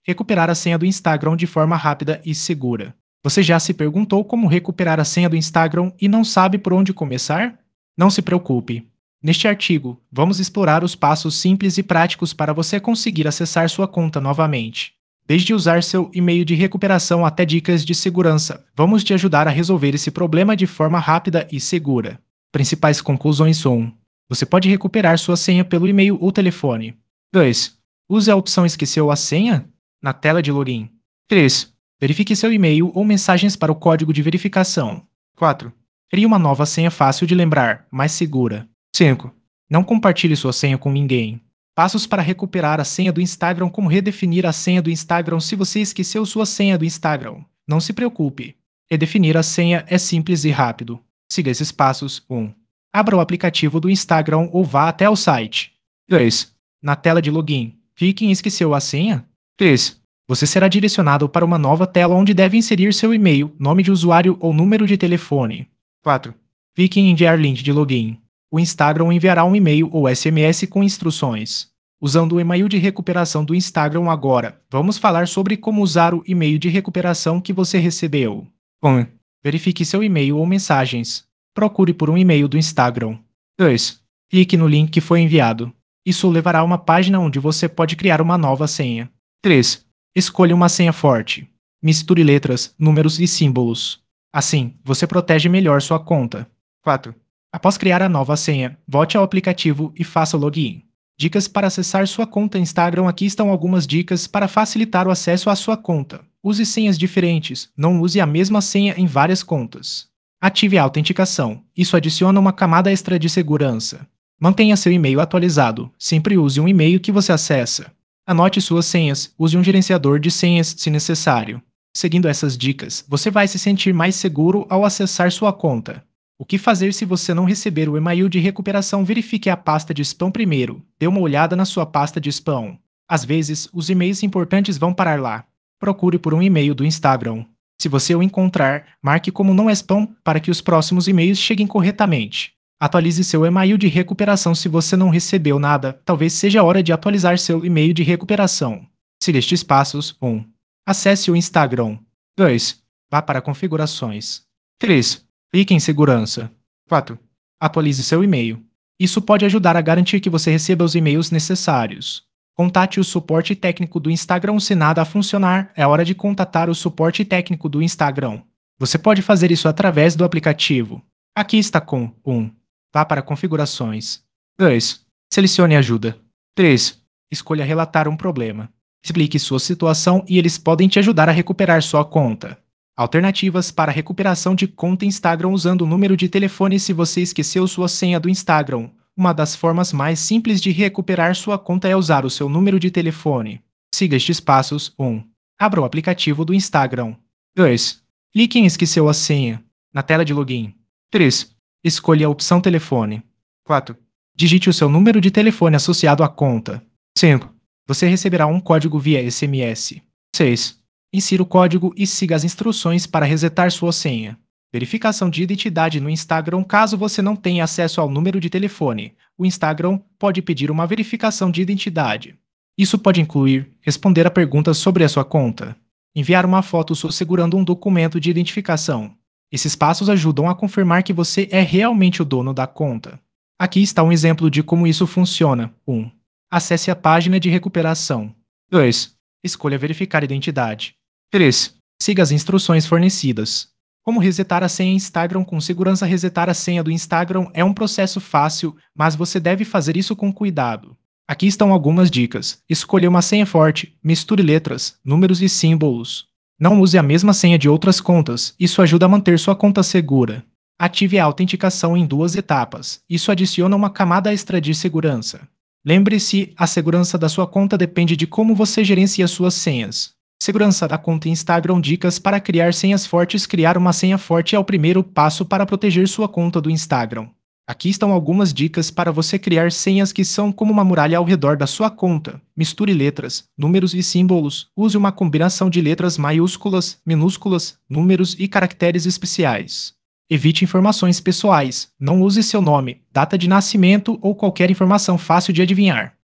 Recuperar a senha do Instagram de forma rápida e segura. Você já se perguntou como recuperar a senha do Instagram e não sabe por onde começar? Não se preocupe. Neste artigo, vamos explorar os passos simples e práticos para você conseguir acessar sua conta novamente. Desde usar seu e-mail de recuperação até dicas de segurança, vamos te ajudar a resolver esse problema de forma rápida e segura. Principais conclusões são: você pode recuperar sua senha pelo e-mail ou telefone. 2. Use a opção Esqueceu a senha na tela de login. 3. Verifique seu e-mail ou mensagens para o código de verificação. 4. Crie uma nova senha fácil de lembrar, mais segura. 5. Não compartilhe sua senha com ninguém. Passos para recuperar a senha do Instagram: como redefinir a senha do Instagram se você esqueceu sua senha do Instagram. Não se preocupe. Redefinir a senha é simples e rápido. Siga esses passos. 1. Abra o aplicativo do Instagram ou vá até o site. 2. Na tela de login, clique em Esqueceu a senha. 3. Você será direcionado para uma nova tela onde deve inserir seu e-mail, nome de usuário ou número de telefone. 4. Clique em Enviar link de login. O Instagram enviará um e-mail ou SMS com instruções. Usando o e-mail de recuperação do Instagram agora, vamos falar sobre como usar o e-mail de recuperação que você recebeu. 1. Verifique seu e-mail ou mensagens. Procure por um e-mail do Instagram. 2. Clique no link que foi enviado. Isso o levará a uma página onde você pode criar uma nova senha. 3. Escolha uma senha forte. Misture letras, números e símbolos. Assim, você protege melhor sua conta. 4. Após criar a nova senha, volte ao aplicativo e faça o login. Dicas para acessar sua conta Instagram: aqui estão algumas dicas para facilitar o acesso à sua conta. Use senhas diferentes, não use a mesma senha em várias contas. Ative a autenticação, isso adiciona uma camada extra de segurança. Mantenha seu e-mail atualizado, sempre use um e-mail que você acessa. Anote suas senhas, use um gerenciador de senhas se necessário. Seguindo essas dicas, você vai se sentir mais seguro ao acessar sua conta. O que fazer se você não receber o e-mail de recuperação? Verifique a pasta de spam primeiro. Dê uma olhada na sua pasta de spam. Às vezes, os e-mails importantes vão parar lá. Procure por um e-mail do Instagram. Se você o encontrar, marque como não é spam para que os próximos e-mails cheguem corretamente. Atualize seu e-mail de recuperação. Se você não recebeu nada, talvez seja a hora de atualizar seu e-mail de recuperação. Siga estes passos. 1. Acesse o Instagram. 2. Vá para Configurações. 3. Clique em Segurança. 4. Atualize seu e-mail. Isso pode ajudar a garantir que você receba os e-mails necessários. Contate o suporte técnico do Instagram. Se nada funcionar, é hora de contatar o suporte técnico do Instagram. Você pode fazer isso através do aplicativo. Aqui está com 1. Vá para Configurações. 2. Selecione Ajuda. 3. Escolha Relatar um problema. Explique sua situação e eles podem te ajudar a recuperar sua conta. Alternativas para recuperação de conta Instagram: usando o número de telefone. Se você esqueceu sua senha do Instagram, uma das formas mais simples de recuperar sua conta é usar o seu número de telefone. Siga estes passos. 1. Abra o aplicativo do Instagram. 2. Clique em Esqueceu a senha na tela de login. 3. Escolha a opção Telefone. 4. Digite o seu número de telefone associado à conta. 5. Você receberá um código via SMS. 6. Insira o código e siga as instruções para resetar sua senha. Verificação de identidade no Instagram: caso você não tenha acesso ao número de telefone, o Instagram pode pedir uma verificação de identidade. Isso pode incluir responder a perguntas sobre a sua conta, enviar uma foto sua segurando um documento de identificação. Esses passos ajudam a confirmar que você é realmente o dono da conta. Aqui está um exemplo de como isso funciona. 1. Acesse a página de recuperação. 2. Escolha verificar identidade. 3. Siga as instruções fornecidas. Como resetar a senha Instagram com segurança? Resetar a senha do Instagram é um processo fácil, mas você deve fazer isso com cuidado. Aqui estão algumas dicas. Escolha uma senha forte, misture letras, números e símbolos. Não use a mesma senha de outras contas, isso ajuda a manter sua conta segura. Ative a autenticação em 2 etapas, isso adiciona uma camada extra de segurança. Lembre-se, a segurança da sua conta depende de como você gerencia suas senhas. Segurança da conta Instagram: dicas para criar senhas fortes. Criar uma senha forte é o primeiro passo para proteger sua conta do Instagram. Aqui estão algumas dicas para você criar senhas que são como uma muralha ao redor da sua conta. Misture letras, números e símbolos. Use uma combinação de letras maiúsculas, minúsculas, números e caracteres especiais. Evite informações pessoais. Não use seu nome, data de nascimento ou qualquer informação fácil de adivinhar.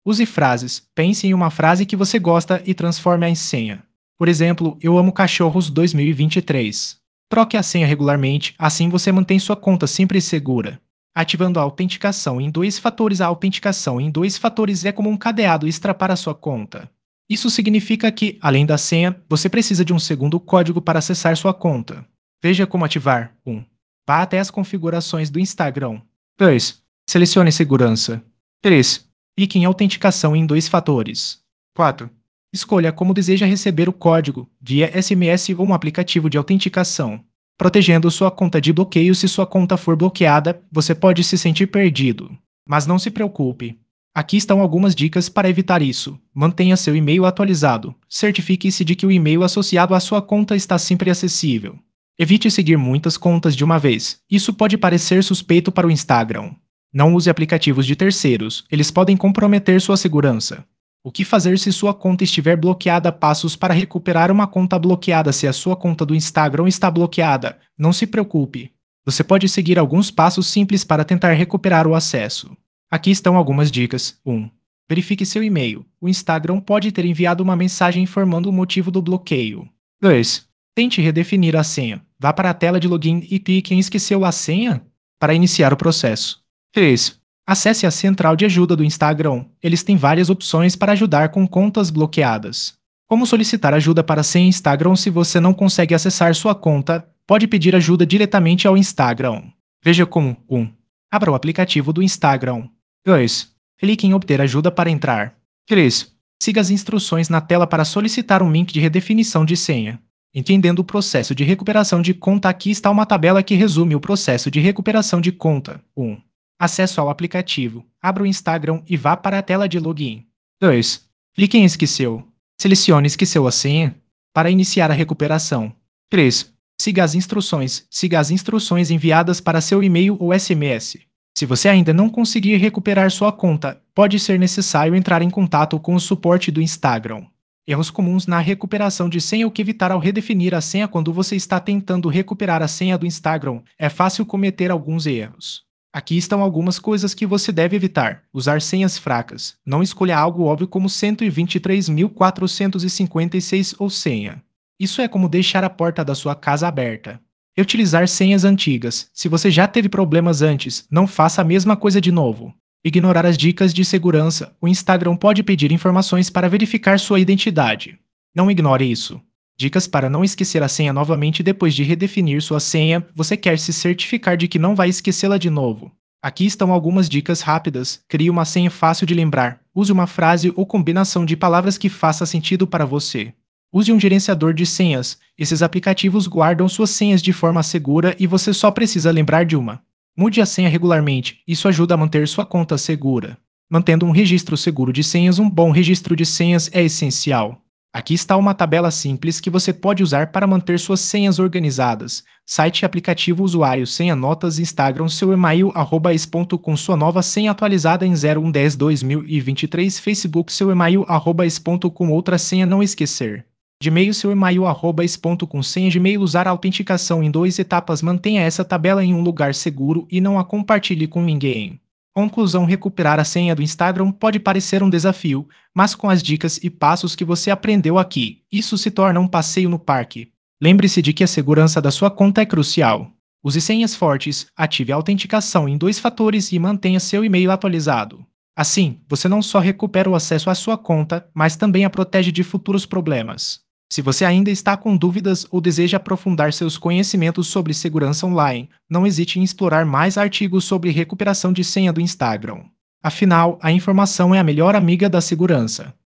Use frases. Pense em uma frase que você gosta e transforme-a em senha. Por exemplo, eu amo cachorros 2023. Troque a senha regularmente, assim você mantém sua conta sempre segura. Ativando a autenticação em dois fatores. A autenticação em dois fatores é como um cadeado extra para sua conta. Isso significa que, além da senha, você precisa de um segundo código para acessar sua conta. Veja como ativar. 1. Vá até as configurações do Instagram. 2. Selecione segurança. 3. Clique em autenticação em dois fatores. 4. Escolha como deseja receber o código, via SMS ou um aplicativo de autenticação. Protegendo sua conta de bloqueio. Se sua conta for bloqueada, você pode se sentir perdido. Mas não se preocupe. Aqui estão algumas dicas para evitar isso. Mantenha seu e-mail atualizado. Certifique-se de que o e-mail associado à sua conta está sempre acessível. Evite seguir muitas contas de uma vez. Isso pode parecer suspeito para o Instagram. Não use aplicativos de terceiros. Eles podem comprometer sua segurança. O que fazer se sua conta estiver bloqueada? Passos para recuperar uma conta bloqueada. Se a sua conta do Instagram está bloqueada, não se preocupe. Você pode seguir alguns passos simples para tentar recuperar o acesso. Aqui estão algumas dicas. 1. Verifique seu e-mail. O Instagram pode ter enviado uma mensagem informando o motivo do bloqueio. 2. Tente redefinir a senha. Vá para a tela de login e clique em Esqueceu a senha para iniciar o processo. 3. Acesse a central de ajuda do Instagram. Eles têm várias opções para ajudar com contas bloqueadas. Como solicitar ajuda para senha Instagram? Se você não consegue acessar sua conta, pode pedir ajuda diretamente ao Instagram. Veja como. 1. Abra o aplicativo do Instagram. 2. Clique em Obter ajuda para entrar. 3. Siga as instruções na tela para solicitar um link de redefinição de senha. Entendendo o processo de recuperação de conta. Aqui está uma tabela que resume o processo de recuperação de conta. 1. Acesso ao aplicativo. Abra o Instagram e vá para a tela de login. 2. Clique em Esqueceu. Selecione Esqueceu a senha para iniciar a recuperação. 3. Siga as instruções. Siga as instruções enviadas para seu e-mail ou SMS. Se você ainda não conseguir recuperar sua conta, pode ser necessário entrar em contato com o suporte do Instagram. Erros comuns na recuperação de senha. O que evitar ao redefinir a senha? Quando você está tentando recuperar a senha do Instagram, é fácil cometer alguns erros. Aqui estão algumas coisas que você deve evitar. Usar senhas fracas. Não escolha algo óbvio como 123.456 ou senha. Isso é como deixar a porta da sua casa aberta. Utilizar senhas antigas. Se você já teve problemas antes, não faça a mesma coisa de novo. Ignorar as dicas de segurança. O Instagram pode pedir informações para verificar sua identidade. Não ignore isso. Dicas para não esquecer a senha novamente. Depois de redefinir sua senha, você quer se certificar de que não vai esquecê-la de novo. Aqui estão algumas dicas rápidas. Crie uma senha fácil de lembrar. Use uma frase ou combinação de palavras que faça sentido para você. Use um gerenciador de senhas. Esses aplicativos guardam suas senhas de forma segura e você só precisa lembrar de uma. Mude a senha regularmente. Isso ajuda a manter sua conta segura. Mantendo um registro seguro de senhas. Um bom registro de senhas é essencial. Aqui está uma tabela simples que você pode usar para manter suas senhas organizadas. Site, aplicativo, usuário, senha, notas, Instagram, seu e-mail, @es.com, com sua nova senha atualizada em 01/10/2023, Facebook, seu e-mail, @es.com, outra senha não esquecer. Gmail, seu e-mail, @es.com, senha Gmail, usar a autenticação em 2 etapas. Mantenha essa tabela em um lugar seguro e não a compartilhe com ninguém. Conclusão: recuperar a senha do Instagram pode parecer um desafio, mas com as dicas e passos que você aprendeu aqui, isso se torna um passeio no parque. Lembre-se de que a segurança da sua conta é crucial. Use senhas fortes, ative a autenticação em 2 fatores e mantenha seu e-mail atualizado. Assim, você não só recupera o acesso à sua conta, mas também a protege de futuros problemas. Se você ainda está com dúvidas ou deseja aprofundar seus conhecimentos sobre segurança online, não hesite em explorar mais artigos sobre recuperação de senha do Instagram. Afinal, a informação é a melhor amiga da segurança.